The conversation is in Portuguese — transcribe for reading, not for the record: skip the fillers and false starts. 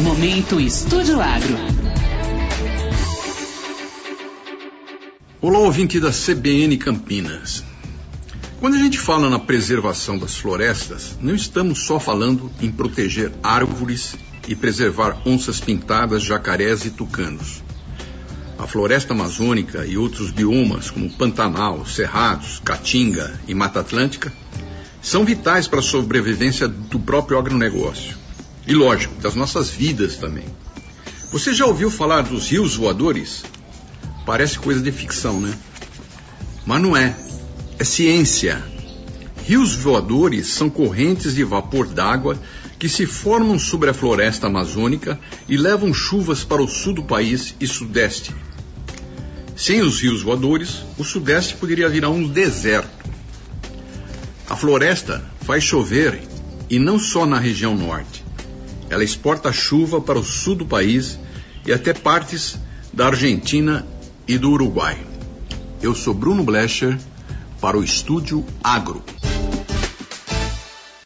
Momento Estúdio Agro. Olá, ouvinte da CBN Campinas. Quando a gente fala na preservação das florestas, não estamos só falando em proteger árvores e preservar onças pintadas, jacarés e tucanos. A floresta amazônica e outros biomas, como Pantanal, Cerrados, Caatinga e Mata Atlântica, são vitais para a sobrevivência do próprio agronegócio. E, lógico, das nossas vidas também. Você já ouviu falar dos rios voadores? Parece coisa de ficção, né? Mas não é. É ciência. Rios voadores são correntes de vapor d'água que se formam sobre a floresta amazônica e levam chuvas para o sul do país e sudeste. Sem os rios voadores, o sudeste poderia virar um deserto. A floresta faz chover, e não só na região norte. Ela exporta chuva para o sul do país e até partes da Argentina e do Uruguai. Eu sou Bruno Blecher para o Estúdio Agro.